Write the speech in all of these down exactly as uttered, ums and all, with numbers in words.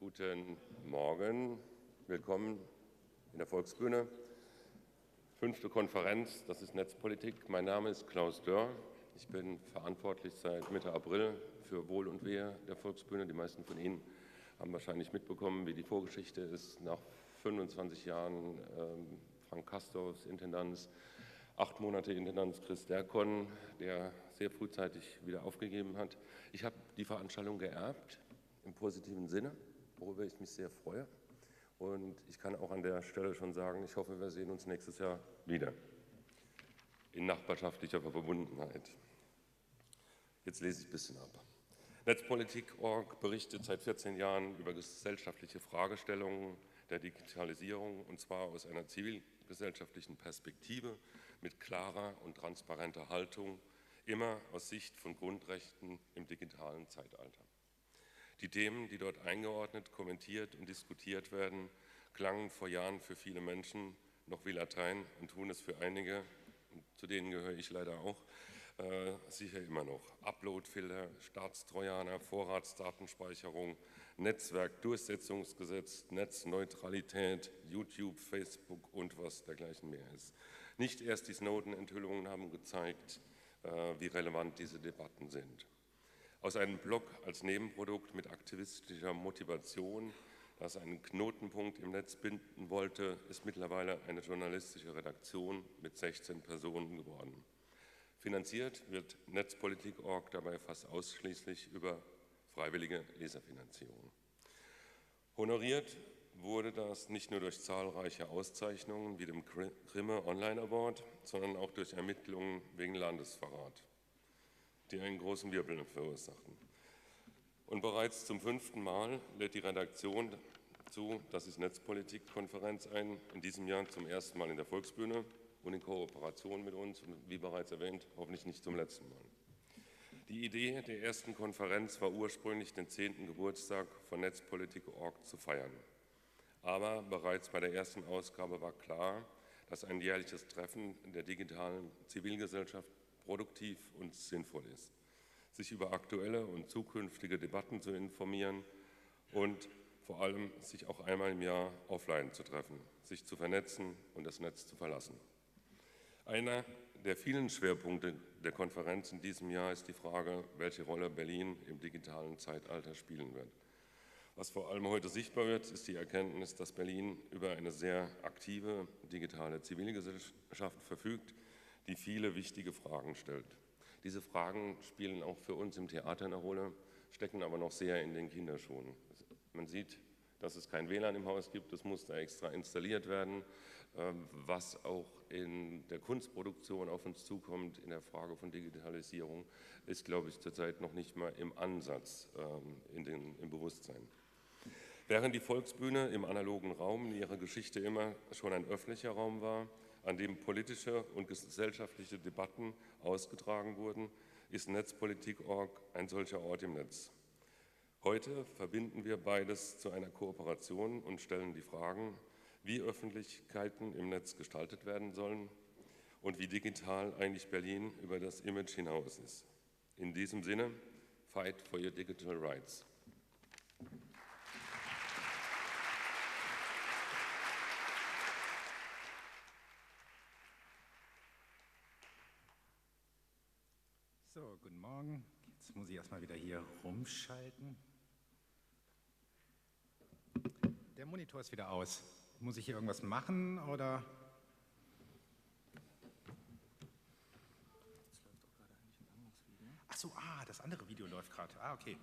Guten Morgen, willkommen in der Volksbühne. Fünfte Konferenz, das ist Netzpolitik. Mein Name ist Klaus Dörr. Ich bin verantwortlich seit Mitte April für Wohl und Wehe der Volksbühne. Die meisten von Ihnen haben wahrscheinlich mitbekommen, wie die Vorgeschichte ist. Nach fünfundzwanzig Jahren ähm, Frank Castorfs Intendanz, acht Monate Intendanz Chris Derkon, der sehr frühzeitig wieder aufgegeben hat. Ich habe die Veranstaltung geerbt, im positiven Sinne, worüber ich mich sehr freue. Und ich kann auch an der Stelle schon sagen, ich hoffe, wir sehen uns nächstes Jahr wieder in nachbarschaftlicher Verbundenheit. Jetzt lese ich ein bisschen ab. Netzpolitik Punkt org berichtet seit vierzehn Jahren über gesellschaftliche Fragestellungen der Digitalisierung, und zwar aus einer zivilgesellschaftlichen Perspektive mit klarer und transparenter Haltung, immer aus Sicht von Grundrechten im digitalen Zeitalter. Die Themen, die dort eingeordnet, kommentiert und diskutiert werden, klangen vor Jahren für viele Menschen noch wie Latein und tun es für einige, und zu denen gehöre ich leider auch, äh, sicher immer noch. Uploadfilter, Staatstrojaner, Vorratsdatenspeicherung, Netzwerkdurchsetzungsgesetz, Netzneutralität, YouTube, Facebook und was dergleichen mehr ist. Nicht erst die Snowden-Enthüllungen haben gezeigt, äh, wie relevant diese Debatten sind. Aus einem Blog als Nebenprodukt mit aktivistischer Motivation, das einen Knotenpunkt im Netz binden wollte, ist mittlerweile eine journalistische Redaktion mit sechzehn Personen geworden. Finanziert wird Netzpolitik Punkt org dabei fast ausschließlich über freiwillige Leserfinanzierung. Honoriert wurde das nicht nur durch zahlreiche Auszeichnungen wie dem Grimme Online Award, sondern auch durch Ermittlungen wegen Landesverrat, die einen großen Wirbel verursachen. Und bereits zum fünften Mal lädt die Redaktion zu, das ist Netzpolitik-Konferenz ein, in diesem Jahr zum ersten Mal in der Volksbühne und in Kooperation mit uns, und wie bereits erwähnt, hoffentlich nicht zum letzten Mal. Die Idee der ersten Konferenz war ursprünglich, den zehnten Geburtstag von Netzpolitik Punkt org zu feiern. Aber bereits bei der ersten Ausgabe war klar, dass ein jährliches Treffen der digitalen Zivilgesellschaft produktiv und sinnvoll ist, sich über aktuelle und zukünftige Debatten zu informieren und vor allem sich auch einmal im Jahr offline zu treffen, sich zu vernetzen und das Netz zu verlassen. Einer der vielen Schwerpunkte der Konferenz in diesem Jahr ist die Frage, welche Rolle Berlin im digitalen Zeitalter spielen wird. Was vor allem heute sichtbar wird, ist die Erkenntnis, dass Berlin über eine sehr aktive digitale Zivilgesellschaft verfügt, die viele wichtige Fragen stellt. Diese Fragen spielen auch für uns im Theater eine Rolle, stecken aber noch sehr in den Kinderschuhen. Man sieht, dass es kein W L A N im Haus gibt, das muss da extra installiert werden. Was auch in der Kunstproduktion auf uns zukommt, in der Frage von Digitalisierung, ist, glaube ich, zurzeit noch nicht mal im Ansatz in den, im Bewusstsein. Während die Volksbühne im analogen Raum in ihrer Geschichte immer schon ein öffentlicher Raum war, an dem politische und gesellschaftliche Debatten ausgetragen wurden, ist Netzpolitik Punkt org ein solcher Ort im Netz. Heute verbinden wir beides zu einer Kooperation und stellen die Fragen, wie Öffentlichkeiten im Netz gestaltet werden sollen und wie digital eigentlich Berlin über das Image hinaus ist. In diesem Sinne, fight for your digital rights. So, guten Morgen. Jetzt muss ich erstmal wieder hier rumschalten. Der Monitor ist wieder aus. Muss ich hier irgendwas machen oder? Das läuft doch gerade eigentlich ein anderes Video. Ach so, ah, das andere Video läuft gerade. Ah, okay.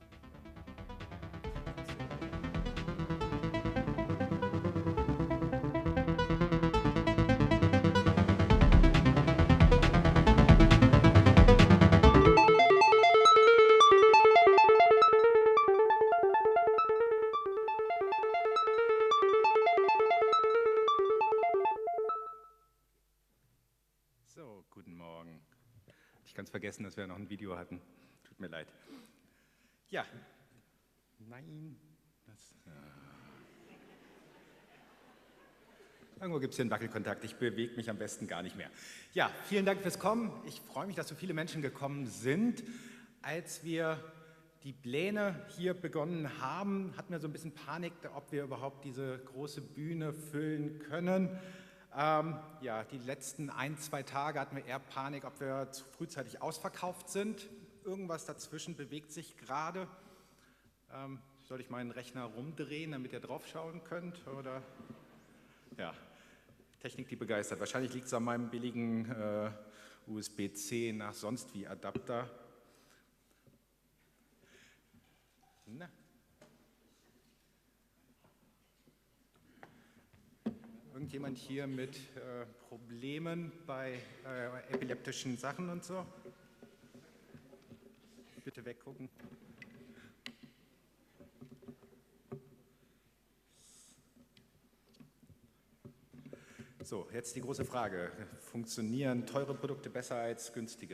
Ganz vergessen, dass wir noch ein Video hatten. Tut mir leid. Ja, nein. Das, ja. Irgendwo gibt es hier einen Wackelkontakt. Ich bewege mich am besten gar nicht mehr. Ja, vielen Dank fürs Kommen. Ich freue mich, dass so viele Menschen gekommen sind. Als wir die Pläne hier begonnen haben, hatten wir so ein bisschen Panik, ob wir überhaupt diese große Bühne füllen können. Ähm, ja, die letzten ein, zwei Tage hatten wir eher Panik, ob wir zu frühzeitig ausverkauft sind. Irgendwas dazwischen bewegt sich gerade. Ähm, soll ich meinen Rechner rumdrehen, damit ihr drauf schauen könnt? Oder? Ja, Technik, die begeistert. Wahrscheinlich liegt es an meinem billigen äh, U S B C nach sonst wie Adapter. Na. Irgendjemand hier mit äh, Problemen bei äh, epileptischen Sachen und so? Bitte weggucken. So, jetzt die große Frage. Funktionieren teure Produkte besser als günstige?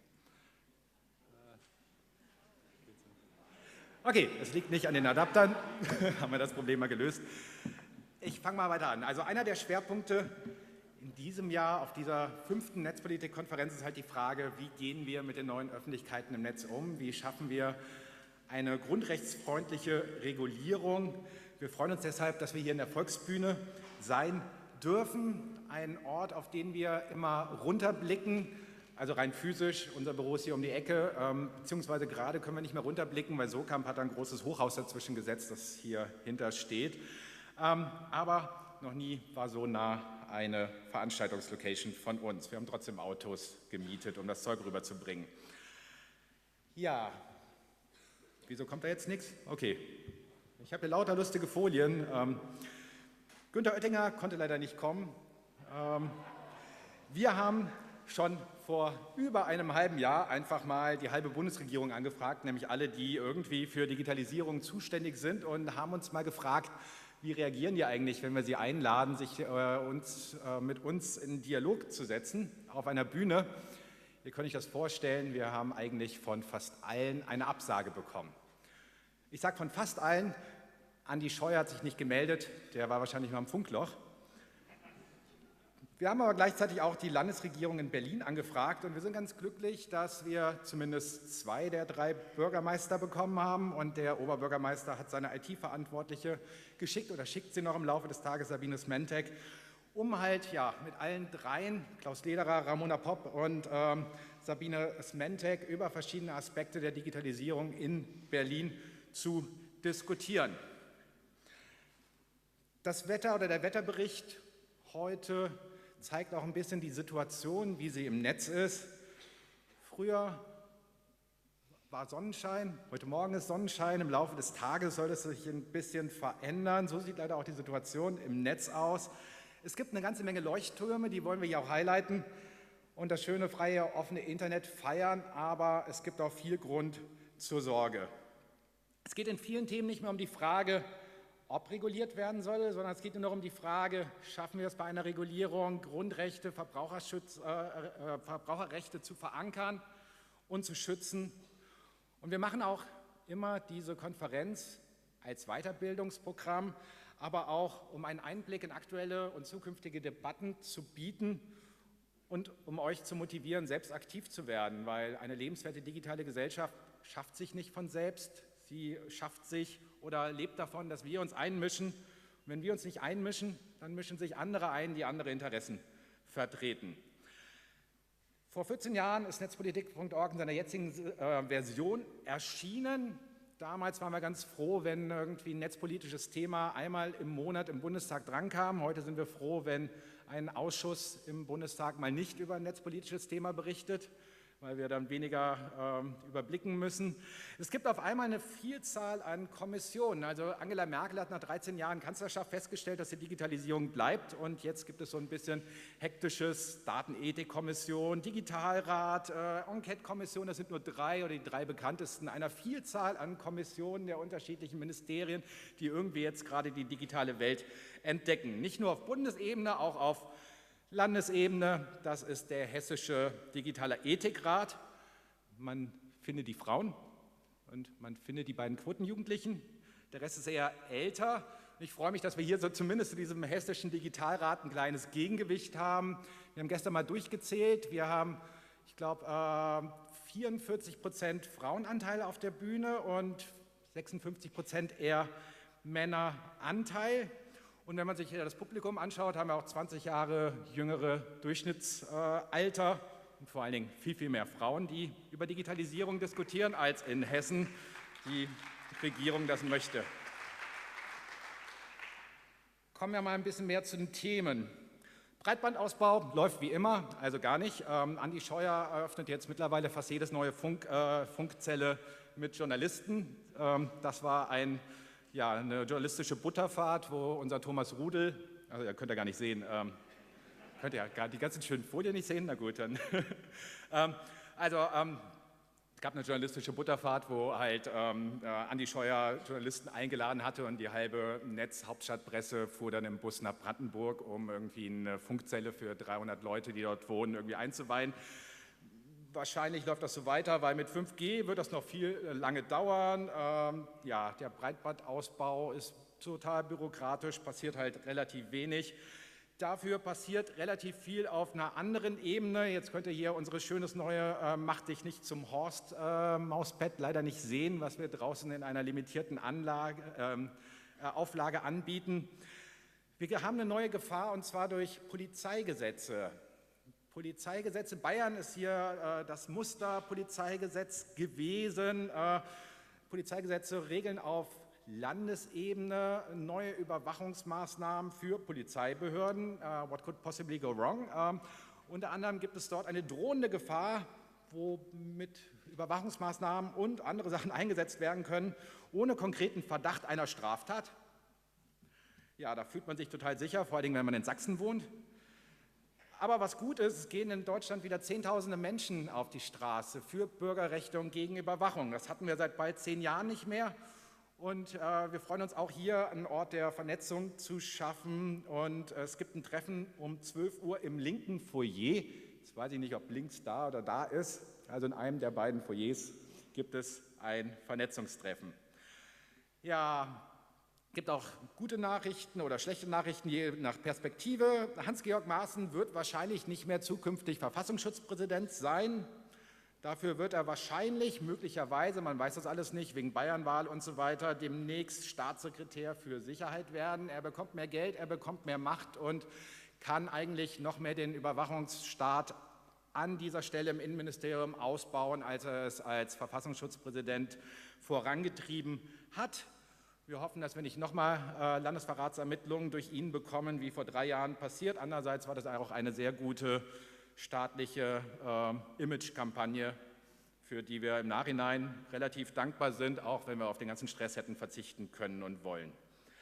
Okay, es liegt nicht an den Adaptern. Haben wir das Problem mal gelöst. Ich fange mal weiter an. Also einer der Schwerpunkte in diesem Jahr auf dieser fünften Netzpolitik-Konferenz ist halt die Frage, wie gehen wir mit den neuen Öffentlichkeiten im Netz um? Wie schaffen wir eine grundrechtsfreundliche Regulierung? Wir freuen uns deshalb, dass wir hier in der Volksbühne sein dürfen. Ein Ort, auf den wir immer runterblicken, also rein physisch. Unser Büro ist hier um die Ecke, ähm, beziehungsweise gerade können wir nicht mehr runterblicken, weil Sokamp hat ein großes Hochhaus dazwischen gesetzt, das hier hinter steht. Ähm, aber noch nie war so nah eine Veranstaltungslocation von uns. Wir haben trotzdem Autos gemietet, um das Zeug rüberzubringen. Ja, wieso kommt da jetzt nichts? Okay, ich habe hier lauter lustige Folien. Ähm, Günther Oettinger konnte leider nicht kommen. Ähm, wir haben schon vor über einem halben Jahr einfach mal die halbe Bundesregierung angefragt, nämlich alle, die irgendwie für Digitalisierung zuständig sind, und haben uns mal gefragt, wie reagieren die eigentlich, wenn wir sie einladen, sich äh, uns, äh, mit uns in Dialog zu setzen auf einer Bühne. Ihr könnt euch das vorstellen, wir haben eigentlich von fast allen eine Absage bekommen. Ich sage von fast allen, Andi Scheuer hat sich nicht gemeldet, der war wahrscheinlich mal im Funkloch. Wir haben aber gleichzeitig auch die Landesregierung in Berlin angefragt und wir sind ganz glücklich, dass wir zumindest zwei der drei Bürgermeister bekommen haben und der Oberbürgermeister hat seine I T-Verantwortliche geschickt oder schickt sie noch im Laufe des Tages, Sabine Smentek, um halt ja mit allen dreien, Klaus Lederer, Ramona Popp und ähm, Sabine Smentek, über verschiedene Aspekte der Digitalisierung in Berlin zu diskutieren. Das Wetter oder der Wetterbericht heute zeigt auch ein bisschen die Situation, wie sie im Netz ist. Früher war Sonnenschein, heute Morgen ist Sonnenschein, im Laufe des Tages soll es sich ein bisschen verändern. So sieht leider auch die Situation im Netz aus. Es gibt eine ganze Menge Leuchttürme, die wollen wir hier auch highlighten und das schöne, freie, offene Internet feiern, aber es gibt auch viel Grund zur Sorge. Es geht in vielen Themen nicht mehr um die Frage, ob reguliert werden soll, sondern es geht nur noch um die Frage, schaffen wir es bei einer Regulierung, Grundrechte, Verbraucherschutz, äh, äh, Verbraucherrechte zu verankern und zu schützen. Und wir machen auch immer diese Konferenz als Weiterbildungsprogramm, aber auch um einen Einblick in aktuelle und zukünftige Debatten zu bieten und um euch zu motivieren, selbst aktiv zu werden, weil eine lebenswerte digitale Gesellschaft schafft sich nicht von selbst. Sie schafft sich oder lebt davon, dass wir uns einmischen. Und wenn wir uns nicht einmischen, dann mischen sich andere ein, die andere Interessen vertreten. Vor vierzehn Jahren ist netzpolitik punkt org in seiner jetzigen äh, Version erschienen. Damals waren wir ganz froh, wenn irgendwie ein netzpolitisches Thema einmal im Monat im Bundestag drankam. Heute sind wir froh, wenn ein Ausschuss im Bundestag mal nicht über ein netzpolitisches Thema berichtet, weil wir dann weniger äh, überblicken müssen. Es gibt auf einmal eine Vielzahl an Kommissionen. Also Angela Merkel hat nach dreizehn Jahren Kanzlerschaft festgestellt, dass die Digitalisierung bleibt und jetzt gibt es so ein bisschen hektisches Datenethikkommission, Digitalrat, äh, Enquete-Kommission, das sind nur drei oder die drei bekanntesten, einer Vielzahl an Kommissionen der unterschiedlichen Ministerien, die irgendwie jetzt gerade die digitale Welt entdecken. Nicht nur auf Bundesebene, auch auf Landesebene, das ist der Hessische Digitaler Ethikrat. Man findet die Frauen und man findet die beiden Quotenjugendlichen. Der Rest ist eher älter. Ich freue mich, dass wir hier so zumindest in diesem Hessischen Digitalrat ein kleines Gegengewicht haben. Wir haben gestern mal durchgezählt. Wir haben, ich glaube, vierundvierzig Prozent Frauenanteil auf der Bühne und sechsundfünfzig Prozent eher Männeranteil. Und wenn man sich das Publikum anschaut, haben wir auch zwanzig Jahre jüngere Durchschnittsalter und vor allen Dingen viel, viel mehr Frauen, die über Digitalisierung diskutieren, als in Hessen die Regierung das möchte. Kommen wir mal ein bisschen mehr zu den Themen. Breitbandausbau läuft wie immer, also gar nicht. Ähm, Andi Scheuer eröffnet jetzt mittlerweile fast jedes neue Funk, äh, Funkzelle mit Journalisten. Ähm, das war ein, ja, eine journalistische Butterfahrt, wo unser Thomas Rudel, also ihr könnt ja gar nicht sehen, ähm, könnt ihr ja gar die ganzen schönen Folien nicht sehen, na gut, dann. ähm, also, ähm, es gab eine journalistische Butterfahrt, wo halt ähm, äh, Andi Scheuer Journalisten eingeladen hatte und die halbe Netz-Hauptstadtpresse fuhr dann im Bus nach Brandenburg, um irgendwie eine Funkzelle für dreihundert Leute, die dort wohnen, irgendwie einzuweihen. Wahrscheinlich läuft das so weiter, weil mit fünf G wird das noch viel äh, lange dauern. Ähm, ja, der Breitbandausbau ist total bürokratisch, passiert halt relativ wenig. Dafür passiert relativ viel auf einer anderen Ebene. Jetzt könnt ihr hier unsere schönes neue äh, Mach dich nicht zum Horst äh, Mauspad leider nicht sehen, was wir draußen in einer limitierten Anlage, ähm, äh, Auflage anbieten. Wir haben eine neue Gefahr und zwar durch Polizeigesetze. Polizeigesetze, Bayern ist hier äh, das Musterpolizeigesetz gewesen. Äh, Polizeigesetze regeln auf Landesebene neue Überwachungsmaßnahmen für Polizeibehörden. Uh, what could possibly go wrong? Uh, unter anderem gibt es dort eine drohende Gefahr, wo mit Überwachungsmaßnahmen und andere Sachen eingesetzt werden können, ohne konkreten Verdacht einer Straftat. Ja, da fühlt man sich total sicher, vor allem wenn man in Sachsen wohnt. Aber was gut ist, es gehen in Deutschland wieder Zehntausende Menschen auf die Straße für Bürgerrechte und gegen Überwachung. Das hatten wir seit bald zehn Jahren nicht mehr. Und äh, wir freuen uns auch hier, einen Ort der Vernetzung zu schaffen. Und äh, es gibt ein Treffen um zwölf Uhr im linken Foyer. Jetzt weiß ich nicht, ob links da oder da ist. Also in einem der beiden Foyers gibt es ein Vernetzungstreffen. Ja, es gibt auch gute Nachrichten oder schlechte Nachrichten, je nach Perspektive. Hans-Georg Maaßen wird wahrscheinlich nicht mehr zukünftig Verfassungsschutzpräsident sein. Dafür wird er wahrscheinlich, möglicherweise, man weiß das alles nicht, wegen Bayernwahl und so weiter, demnächst Staatssekretär für Sicherheit werden. Er bekommt mehr Geld, er bekommt mehr Macht und kann eigentlich noch mehr den Überwachungsstaat an dieser Stelle im Innenministerium ausbauen, als er es als Verfassungsschutzpräsident vorangetrieben hat. Wir hoffen, dass wir nicht nochmal äh, Landesverratsermittlungen durch ihn bekommen, wie vor drei Jahren passiert. Andererseits war das auch eine sehr gute staatliche äh, Imagekampagne, für die wir im Nachhinein relativ dankbar sind, auch wenn wir auf den ganzen Stress hätten verzichten können und wollen.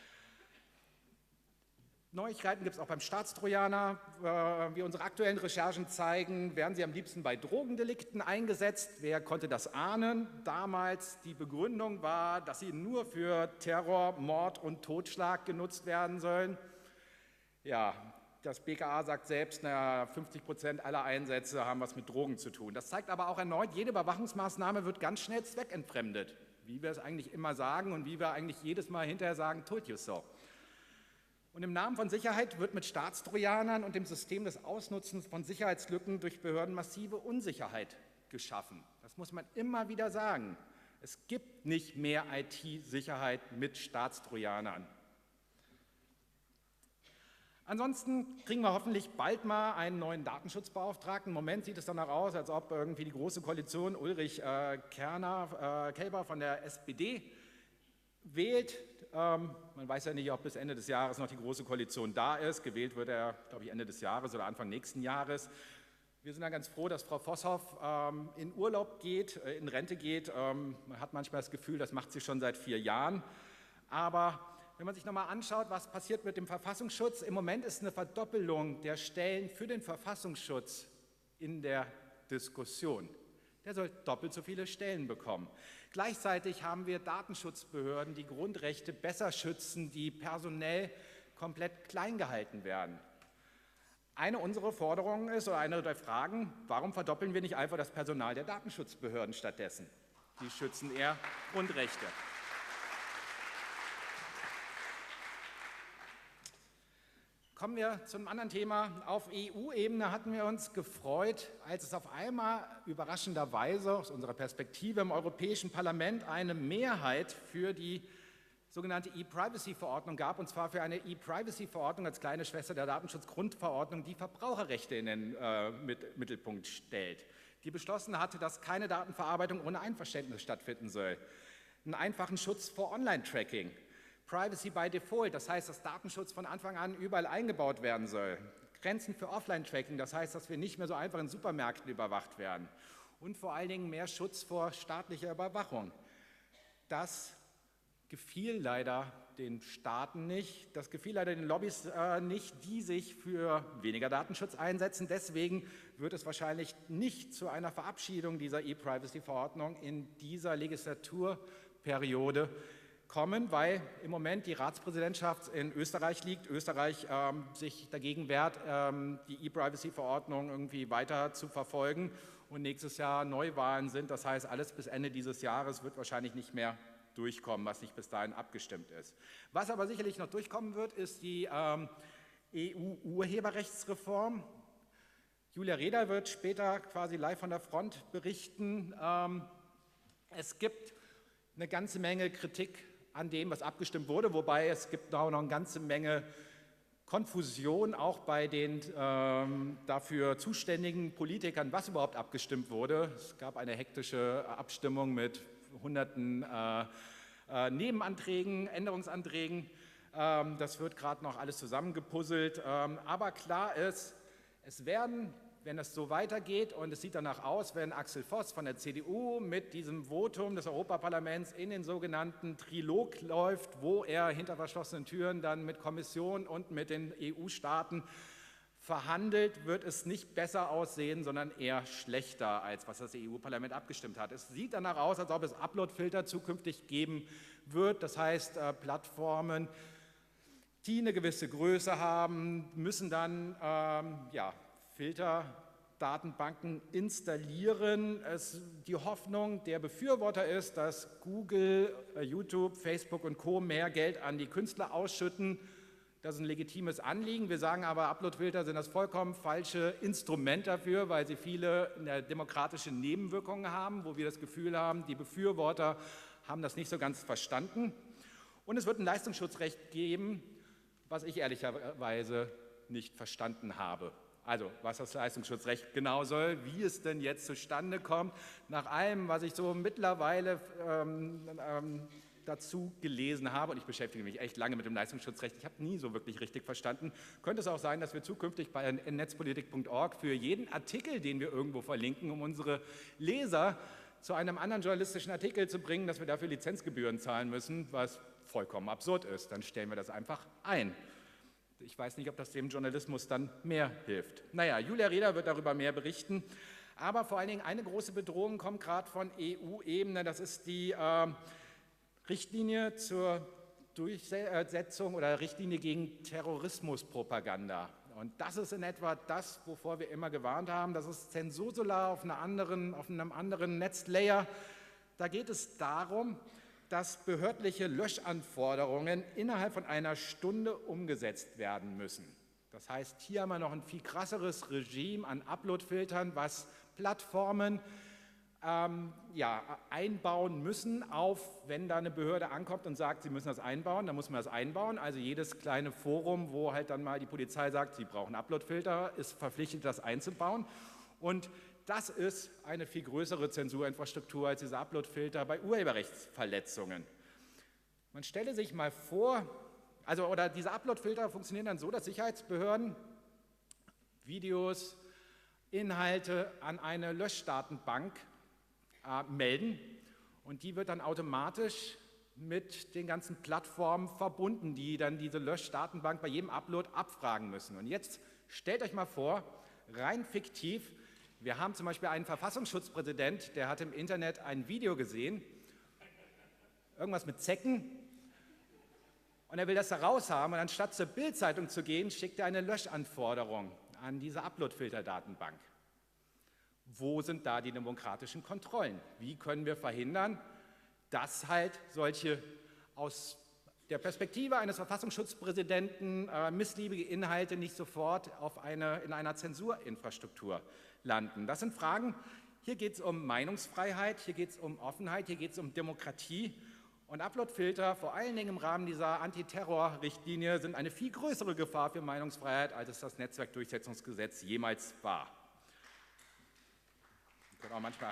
Neuigkeiten gibt es auch beim Staatstrojaner. Äh, wie unsere aktuellen Recherchen zeigen, werden sie am liebsten bei Drogendelikten eingesetzt. Wer konnte das ahnen? Damals die Begründung war, dass sie nur für Terror, Mord und Totschlag genutzt werden sollen. Ja, das B K A sagt selbst, naja, fünfzig Prozent aller Einsätze haben was mit Drogen zu tun. Das zeigt aber auch erneut, jede Überwachungsmaßnahme wird ganz schnell zweckentfremdet. Wie wir es eigentlich immer sagen und wie wir eigentlich jedes Mal hinterher sagen, told you so. Und im Namen von Sicherheit wird mit Staatstrojanern und dem System des Ausnutzens von Sicherheitslücken durch Behörden massive Unsicherheit geschaffen. Das muss man immer wieder sagen. Es gibt nicht mehr I T-Sicherheit mit Staatstrojanern. Ansonsten kriegen wir hoffentlich bald mal einen neuen Datenschutzbeauftragten. Im Moment sieht es danach aus, als ob irgendwie die Große Koalition Ulrich äh, Kerner, äh, Kelber von der S P D wählt. Ähm, man weiß ja nicht, ob bis Ende des Jahres noch die Große Koalition da ist. Gewählt wird er, glaube ich, Ende des Jahres oder Anfang nächsten Jahres. Wir sind dann ganz froh, dass Frau Vosshoff ähm, in Urlaub geht, äh, in Rente geht. Ähm, man hat manchmal das Gefühl, das macht sie schon seit vier Jahren. Aber wenn man sich nochmal anschaut, was passiert mit dem Verfassungsschutz, im Moment ist eine Verdoppelung der Stellen für den Verfassungsschutz in der Diskussion. Der soll doppelt so viele Stellen bekommen. Gleichzeitig haben wir Datenschutzbehörden, die Grundrechte besser schützen, die personell komplett klein gehalten werden. Eine unserer Forderungen ist, oder eine der Fragen, warum verdoppeln wir nicht einfach das Personal der Datenschutzbehörden stattdessen? Die schützen eher Grundrechte. Kommen wir zu einem anderen Thema. Auf E U-Ebene hatten wir uns gefreut, als es auf einmal überraschenderweise aus unserer Perspektive im Europäischen Parlament eine Mehrheit für die sogenannte E-Privacy-Verordnung gab, und zwar für eine E-Privacy-Verordnung als kleine Schwester der Datenschutzgrundverordnung, die Verbraucherrechte in den äh, mit, Mittelpunkt stellt, die beschlossen hatte, dass keine Datenverarbeitung ohne Einverständnis stattfinden soll, einen einfachen Schutz vor Online-Tracking, Privacy by Default, das heißt, dass Datenschutz von Anfang an überall eingebaut werden soll, Grenzen für Offline-Tracking, das heißt, dass wir nicht mehr so einfach in Supermärkten überwacht werden und vor allen Dingen mehr Schutz vor staatlicher Überwachung. Das gefiel leider den Staaten nicht, das gefiel leider den Lobbys äh, nicht, die sich für weniger Datenschutz einsetzen. Deswegen wird es wahrscheinlich nicht zu einer Verabschiedung dieser E-Privacy-Verordnung in dieser Legislaturperiode kommen, weil im Moment die Ratspräsidentschaft in Österreich liegt, Österreich ähm, sich dagegen wehrt, ähm, die E-Privacy-Verordnung irgendwie weiter zu verfolgen und nächstes Jahr Neuwahlen sind. Das heißt, alles bis Ende dieses Jahres wird wahrscheinlich nicht mehr durchkommen, was nicht bis dahin abgestimmt ist. Was aber sicherlich noch durchkommen wird, ist die ähm, E U-Urheberrechtsreform. Julia Reda wird später quasi live von der Front berichten. Ähm, es gibt eine ganze Menge Kritik an dem, was abgestimmt wurde, wobei es gibt auch noch eine ganze Menge Konfusion auch bei den ähm, dafür zuständigen Politikern, was überhaupt abgestimmt wurde. Es gab eine hektische Abstimmung mit hunderten äh, äh, Nebenanträgen, Änderungsanträgen. Ähm, das wird gerade noch alles zusammengepuzzelt. Ähm, aber klar ist, es werden, wenn es so weitergeht, und es sieht danach aus, wenn Axel Voss von der C D U mit diesem Votum des Europaparlaments in den sogenannten Trilog läuft, wo er hinter verschlossenen Türen dann mit Kommission und mit den E U-Staaten verhandelt, wird es nicht besser aussehen, sondern eher schlechter, als was das E U-Parlament abgestimmt hat. Es sieht danach aus, als ob es Upload-Filter zukünftig geben wird. Das heißt, äh, Plattformen, die eine gewisse Größe haben, müssen dann ähm, ja, Filterdatenbanken installieren. Es, die Hoffnung der Befürworter ist, dass Google, äh, YouTube, Facebook und Co. mehr Geld an die Künstler ausschütten. Das ist ein legitimes Anliegen. Wir sagen aber, Uploadfilter sind das vollkommen falsche Instrument dafür, weil sie viele demokratische Nebenwirkungen haben, wo wir das Gefühl haben, die Befürworter haben das nicht so ganz verstanden. Und es wird ein Leistungsschutzrecht geben, was ich ehrlicherweise nicht verstanden habe. Also, was das Leistungsschutzrecht genau soll, wie es denn jetzt zustande kommt, nach allem, was ich so mittlerweile ähm, ähm, dazu gelesen habe, und ich beschäftige mich echt lange mit dem Leistungsschutzrecht, ich habe nie so wirklich richtig verstanden, könnte es auch sein, dass wir zukünftig bei netzpolitik punkt org für jeden Artikel, den wir irgendwo verlinken, um unsere Leser zu einem anderen journalistischen Artikel zu bringen, dass wir dafür Lizenzgebühren zahlen müssen, was vollkommen absurd ist. Dann stellen wir das einfach ein. Ich weiß nicht, ob das dem Journalismus dann mehr hilft. Naja, Julia Reda wird darüber mehr berichten. Aber vor allen Dingen eine große Bedrohung kommt gerade von E U-Ebene. Das ist die äh, Richtlinie zur Durchsetzung oder Richtlinie gegen Terrorismuspropaganda. Und das ist in etwa das, wovor wir immer gewarnt haben. Das ist Zensursolar auf, einer anderen, auf einem anderen Netzlayer. Da geht es darum, dass behördliche Löschanforderungen innerhalb von einer Stunde umgesetzt werden müssen. Das heißt, hier haben wir noch ein viel krasseres Regime an Uploadfiltern, was Plattformen ähm, ja, einbauen müssen, auf, wenn da eine Behörde ankommt und sagt, sie müssen das einbauen, dann muss man das einbauen. Also jedes kleine Forum, wo halt dann mal die Polizei sagt, sie brauchen Uploadfilter, ist verpflichtet, das einzubauen. Und das ist eine viel größere Zensurinfrastruktur als diese Uploadfilter bei Urheberrechtsverletzungen. Man stelle sich mal vor, also oder diese Uploadfilter funktionieren dann so, dass Sicherheitsbehörden Videos, Inhalte an eine Löschdatenbank äh, melden und die wird dann automatisch mit den ganzen Plattformen verbunden, die dann diese Löschdatenbank bei jedem Upload abfragen müssen. Und jetzt stellt euch mal vor, rein fiktiv, wir haben zum Beispiel einen Verfassungsschutzpräsident, der hat im Internet ein Video gesehen, irgendwas mit Zecken, und er will das da raus haben, und anstatt zur Bild-Zeitung zu gehen, schickt er eine Löschanforderung an diese Upload-Filter-Datenbank. Wo sind da die demokratischen Kontrollen? Wie können wir verhindern, dass halt solche aus der Perspektive eines Verfassungsschutzpräsidenten äh, missliebige Inhalte nicht sofort auf eine, in einer Zensurinfrastruktur landen. Das sind Fragen, hier geht es um Meinungsfreiheit, hier geht es um Offenheit, hier geht es um Demokratie. Und Uploadfilter, vor allen Dingen im Rahmen dieser Antiterror-Richtlinie, sind eine viel größere Gefahr für Meinungsfreiheit, als es das Netzwerkdurchsetzungsgesetz jemals war. Wir können auch manchmal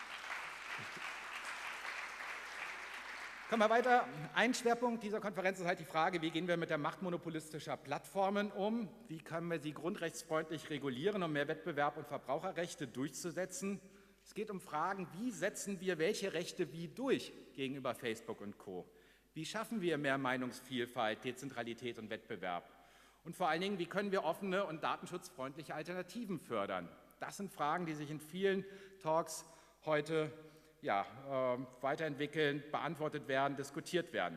Kommen wir weiter. Ein Schwerpunkt dieser Konferenz ist halt die Frage, wie gehen wir mit der Macht monopolistischer Plattformen um? Wie können wir sie grundrechtsfreundlich regulieren, um mehr Wettbewerb und Verbraucherrechte durchzusetzen? Es geht um Fragen, wie setzen wir welche Rechte wie durch gegenüber Facebook und Co.? Wie schaffen wir mehr Meinungsvielfalt, Dezentralität und Wettbewerb? Und vor allen Dingen, wie können wir offene und datenschutzfreundliche Alternativen fördern? Das sind Fragen, die sich in vielen Talks heute ja, äh, weiterentwickeln, beantwortet werden, diskutiert werden.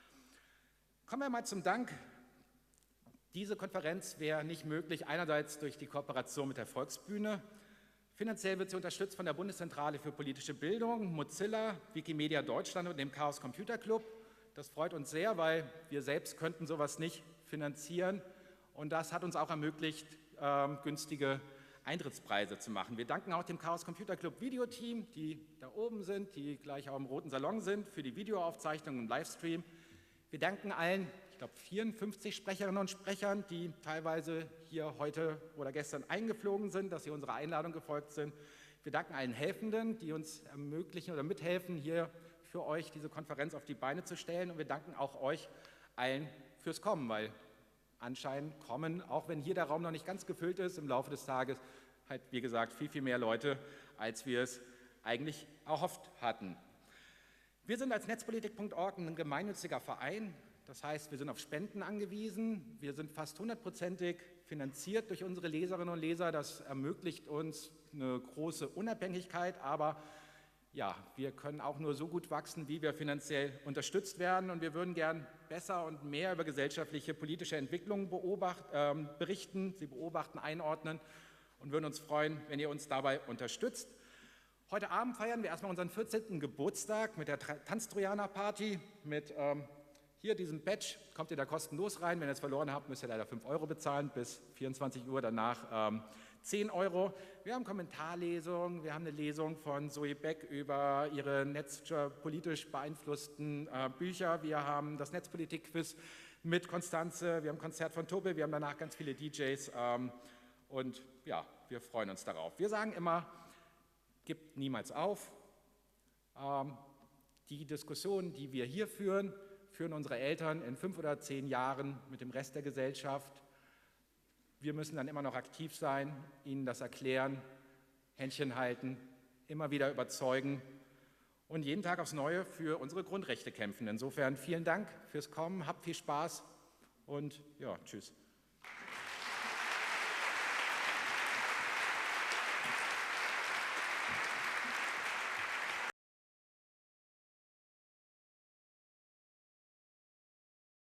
Kommen wir mal zum Dank. Diese Konferenz wäre nicht möglich, einerseits durch die Kooperation mit der Volksbühne. Finanziell wird sie unterstützt von der Bundeszentrale für politische Bildung, Mozilla, Wikimedia Deutschland und dem Chaos Computer Club. Das freut uns sehr, weil wir selbst könnten sowas nicht finanzieren. Und das hat uns auch ermöglicht, äh, günstige Eintrittspreise zu machen. Wir danken auch dem Chaos Computer Club Videoteam, die da oben sind, die gleich auch im Roten Salon sind, für die Videoaufzeichnung und Livestream. Wir danken allen, ich glaube, vierundfünfzig Sprecherinnen und Sprechern, die teilweise hier heute oder gestern eingeflogen sind, dass sie unserer Einladung gefolgt sind. Wir danken allen Helfenden, die uns ermöglichen oder mithelfen, hier für euch diese Konferenz auf die Beine zu stellen. Und wir danken auch euch allen fürs Kommen, weil anscheinend kommen, auch wenn hier der Raum noch nicht ganz gefüllt ist, im Laufe des Tages halt, wie gesagt, viel, viel mehr Leute, als wir es eigentlich erhofft hatten. Wir sind als netzpolitik punkt org ein gemeinnütziger Verein, das heißt, wir sind auf Spenden angewiesen, wir sind fast hundertprozentig finanziert durch unsere Leserinnen und Leser, das ermöglicht uns eine große Unabhängigkeit, aber ja, wir können auch nur so gut wachsen, wie wir finanziell unterstützt werden, und wir würden gern besser und mehr über gesellschaftliche, politische Entwicklungen beobacht, äh, berichten, sie beobachten, einordnen und würden uns freuen, wenn ihr uns dabei unterstützt. Heute Abend feiern wir erstmal unseren vierzehnten Geburtstag mit der Tanztrojaner-Party, mit ähm, hier diesem Badge, kommt ihr da kostenlos rein. Wenn ihr es verloren habt, müsst ihr leider fünf Euro bezahlen, bis vierundzwanzig Uhr, danach ähm, zehn Euro. Wir haben Kommentarlesungen, wir haben eine Lesung von Zoe Beck über ihre netzpolitisch beeinflussten äh, Bücher. Wir haben das Netzpolitik-Quiz mit Konstanze, wir haben ein Konzert von Tobe, wir haben danach ganz viele D Js ähm, und ja, wir freuen uns darauf. Wir sagen immer, gibt niemals auf. Ähm, die Diskussionen, die wir hier führen, führen unsere Eltern in fünf oder zehn Jahren mit dem Rest der Gesellschaft. Wir müssen dann immer noch aktiv sein, ihnen das erklären, Händchen halten, immer wieder überzeugen und jeden Tag aufs Neue für unsere Grundrechte kämpfen. Insofern vielen Dank fürs Kommen, habt viel Spaß und ja, tschüss.